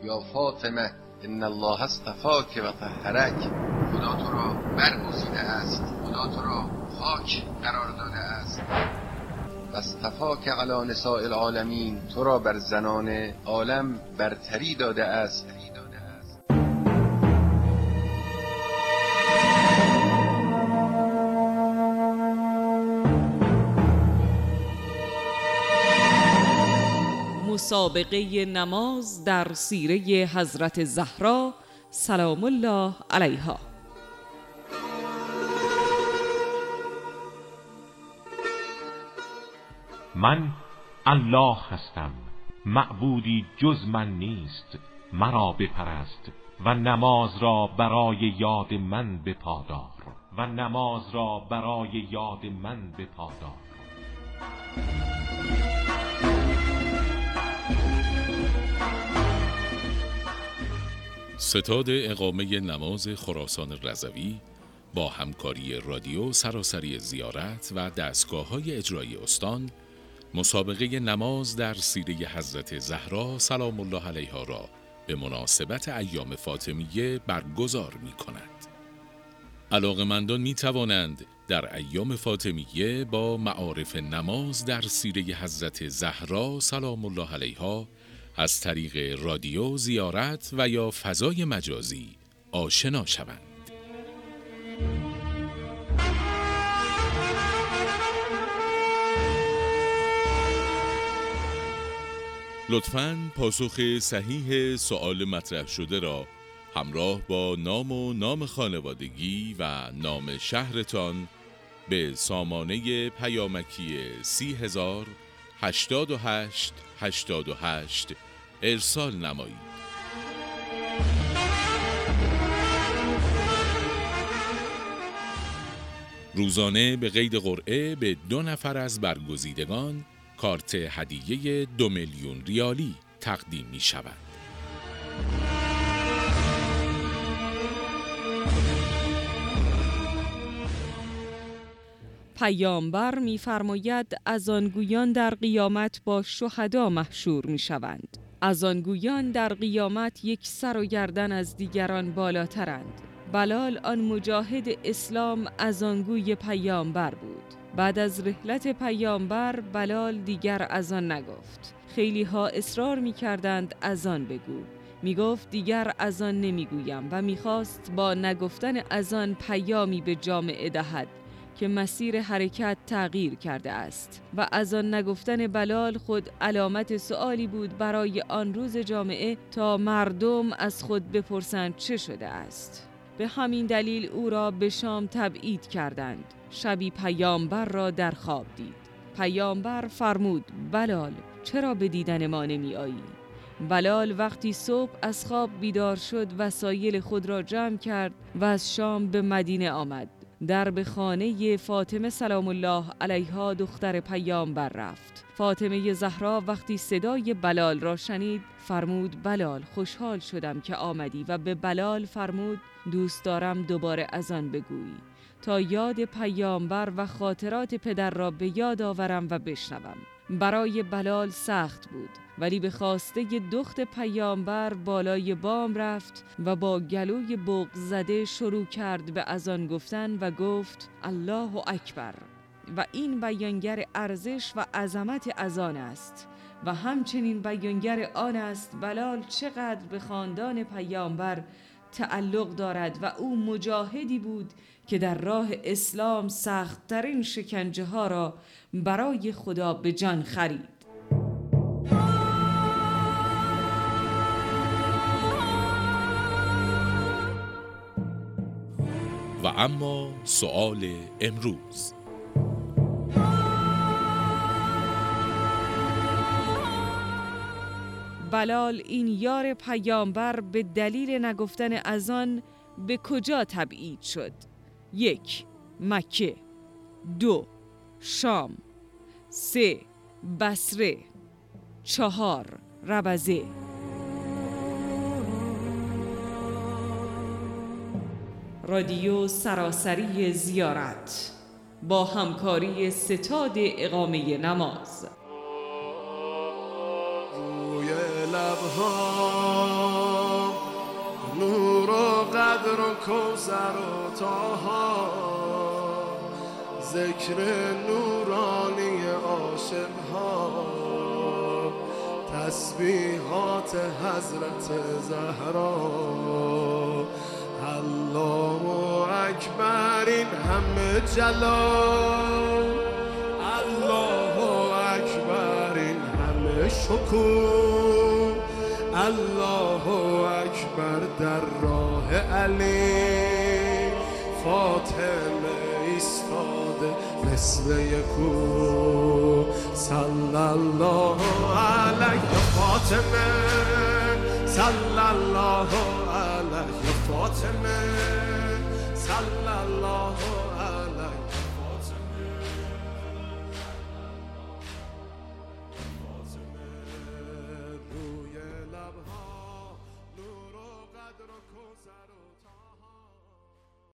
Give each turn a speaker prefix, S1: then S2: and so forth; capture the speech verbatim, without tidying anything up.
S1: یا فاطمه ان الله اصطفاک و طهرک، خدا تو را برگزیده است، خدا تو را پاک قرار داده است. و اصطفاک علی نساء العالمین، تو را بر زنان عالم برتری داده است.
S2: مسابقه نماز در سیره حضرت زهرا سلام الله علیها.
S3: من الله هستم، معبودی جز من نیست، مرا بپرست و نماز را برای یاد من بپادار و نماز را برای یاد من بپادار.
S4: ستاد اقامه نماز خراسان رضوی با همکاری رادیو سراسری زیارت و دستگاه‌های اجرایی استان مسابقه نماز در سیره حضرت زهرا سلام الله علیها را به مناسبت ایام فاطمیه برگزار می کند. علاقه‌مندان می توانند در ایام فاطمیه با معارف نماز در سیره حضرت زهرا سلام الله علیها از طریق رادیو، زیارت و یا فضای مجازی آشنا شوند. لطفاً پاسخ صحیح سؤال مطرح شده را همراه با نام و نام خانوادگی و نام شهرتان به سامانه پیامکی سی هزار هشتاد و هشت هشتاد و هشت ارسال نمایید. روزانه به قید قرعه به دو نفر از برگزیدگان کارت هدیه دو میلیون ریالی تقدیم می شود.
S2: پیامبر می‌فرماید اذانگویان در قیامت با شهدا محشور می‌شوند. اذانگویان در قیامت یک سر و گردن از دیگران بالاترند. بلال آن مجاهد اسلام اذانگوی پیامبر بود. بعد از رحلت پیامبر بلال دیگر اذان نگفت. خیلی ها اصرار می‌کردند اذان بگو. میگفت دیگر اذان نمیگویم و می‌خواست با نگفتن اذان پیامی به جامعه دهد که مسیر حرکت تغییر کرده است و از آن نگفتن بلال خود علامت سؤالی بود برای آن روز جامعه تا مردم از خود بپرسند چه شده است. به همین دلیل او را به شام تبعید کردند. شبی پیامبر را در خواب دید. پیامبر فرمود بلال چرا به دیدن ما نمی آیی؟ بلال وقتی صبح از خواب بیدار شد وسایل خود را جمع کرد و از شام به مدینه آمد. در به خانه فاطمه سلام الله علیها دختر پیامبر رفت. فاطمه زهرا وقتی صدای بلال را شنید فرمود بلال خوشحال شدم که آمدی و به بلال فرمود دوست دارم دوباره اذان بگویی تا یاد پیامبر و خاطرات پدر را به یاد آورم و بشنوم. برای بلال سخت بود ولی به خواسته دخت پیامبر بالای بام رفت و با گلوی بغض زده شروع کرد به اذان گفتن و گفت الله اکبر و این بیانگر ارزش و عظمت اذان است و همچنین بیانگر آن است بلال چقدر به خاندان پیامبر تعلق دارد و او مجاهدی بود که در راه اسلام سخت‌ترین شکنجه ها را برای خدا به جان خرید.
S4: و اما سؤال امروز:
S2: بلال این یار پیامبر به دلیل نگفتن اذان به کجا تبعید شد؟ یک، مکه. دو، شام. سه، بصره. چهار، ربضه. رادیو سراسری زیارت با همکاری ستاد اقامه نماز.
S5: روی لبها قدر و کوثر و طاها، ذکر نورانی عاشقها، تسبیحات حضرت زهرا. الله اکبر این همه جلال، الله اکبر این همه شکوه، الله اکبر در راه علی، فاطمه ایستاده مثل یکو. صلی الله علیه فاطمه، صلی الله علیه فاطمه، صلی الله علیه فاطمه. روی لبها نور و قدر و کوثر و